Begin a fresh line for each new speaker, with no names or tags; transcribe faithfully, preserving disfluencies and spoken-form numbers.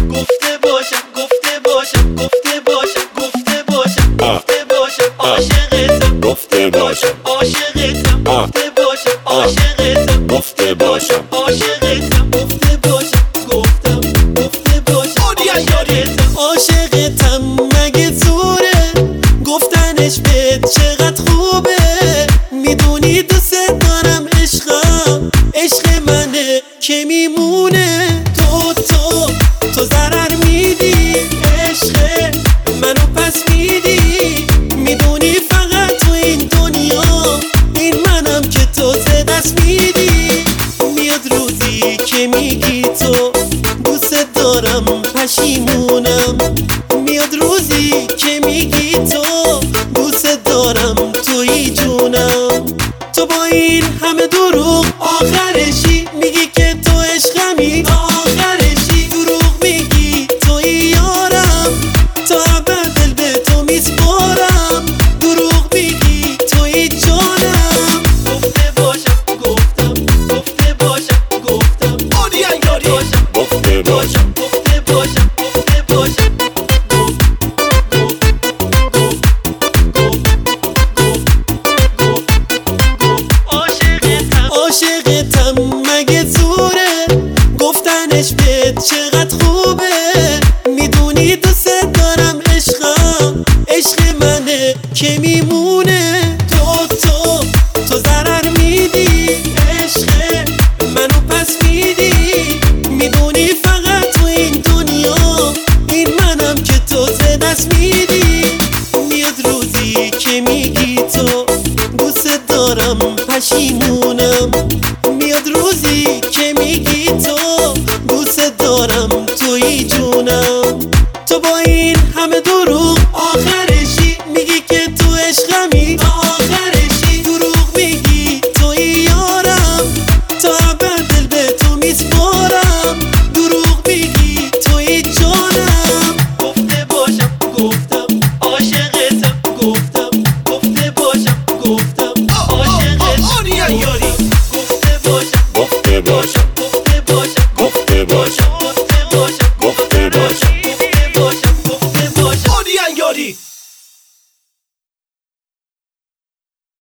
گفته باشم گفته باشم گفته باشم گفته باشم گفته باشم عاشقتم
گفته باشم
عاشقتم گفته باشم عاشقتم
گفته باشم
عاشقتم گفته باشم گفتم گفته باشم عاشقتم عاشقتم مگه زوره گفتنش بهت چقدر خوبه میدونی دوست دارم عشقم عشق منه که میمونه تو تو تو ضرر میدی عشق منو پس میدی میدونی فقط تو این دنیا این منم که تو ز دست میدی میاد روزی که میگی تو دوست دارم پشیمونم میاد روزی که میگی تو دوست دارم توی جونم تو با این همه دروغ آخرشی میگی که تو عشقمی آخرشی دروغ میگی توی یارم تا ابد دل به تو میسپارم دروغ میگی توی جانم گفته باشم گفتم گفته باشم گفتم باشم
گفته باشم
گفته باشم گفته باشم عاشقتم مگه زوره گفتنش بهت چقدر خوبه